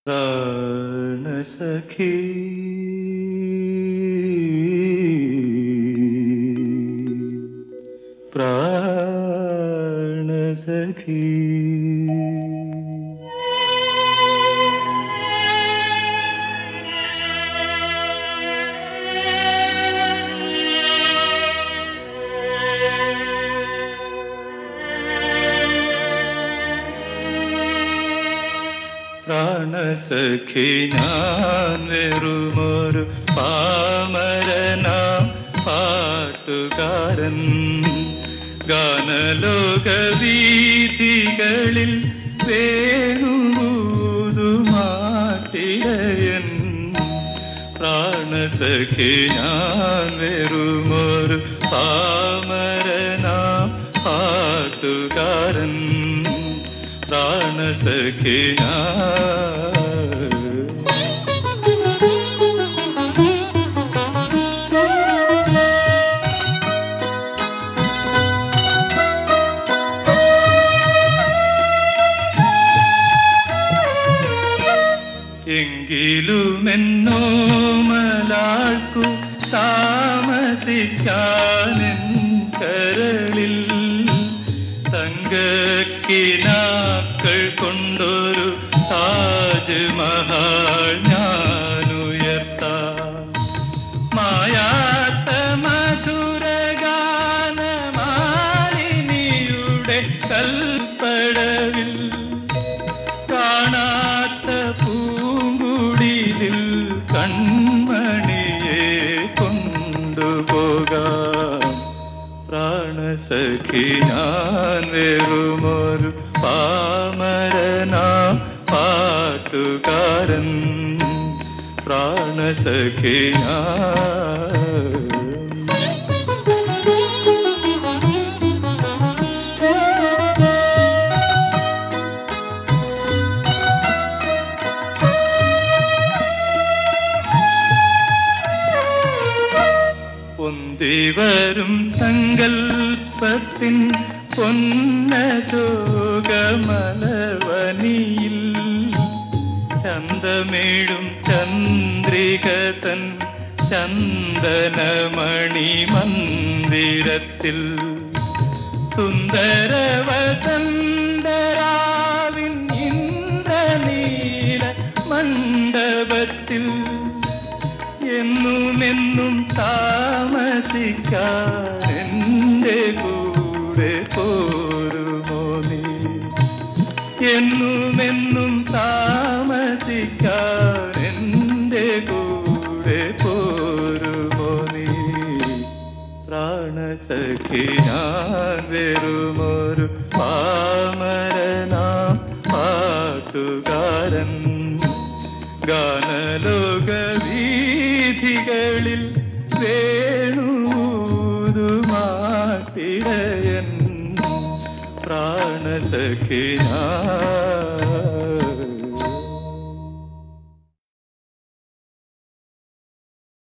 പ്രാണസഖി പ്രാണസഖി പ്രാണസഖി ഞാൻ വെറുമൊരു പാമരനാം പാട്ടുകാരൻ. ഗാനലോകവീഥികളിൽ വേണുമാട്ടിടയൻ. പ്രാണസഖി ഞാൻ വെറുമൊരു പാമരനാം പാട്ടുകാരൻ. പ്രാണസഖി എങ്കിലുമെന്നോ മലാൾക്കു താമസിക്കാനെൻ കരളിൽ തങ്കക്കിനാക്കൾ കൊണ്ടൊരു താജ്മഹൽ ഞാനുയർത്താം. മായാത്ത മധുരഗാനമാലിനിയുടെ കൽപ്പടവിൽ കാണാത്ത പൂങ്കുടിലിൽ കൺമണിയെ കൊണ്ടുപോകാം. പ്രാണസഖി ഞാൻ വെറുമൊരു പാമരനാം പാട്ടുകാരൻ. പ്രാണസഖി പൊന്തിവരും സങ്കൽപ്പത്തിൻ പൊന്നശോകമലവനിയിൽ ചന്തമേഴും ചന്ദ്രികതൻ ചന്ദനമണി മന്ദിരത്തിൽ സുന്ദരവസന്തരാവിൻ ഇന്ദ്രനീല മണ്ഡപത്തിൽ എന്നുമെന്നും താമസിക്കാൻ എൻ്റെ കൂടെ പോരുമോ നീ? എന്നുമെന്നും താമസിക്കാൻ എൻ്റെ കൂടെ പോരുമോ നീ? പ്രാണസഖി ഞാൻ വെറുമൊരു പാമരനാം പാട്ടുകാരൻ. ഗാനലോകവീഥികളിൽ വേണുമാട്ടിടയൻ. പ്രാണസഖി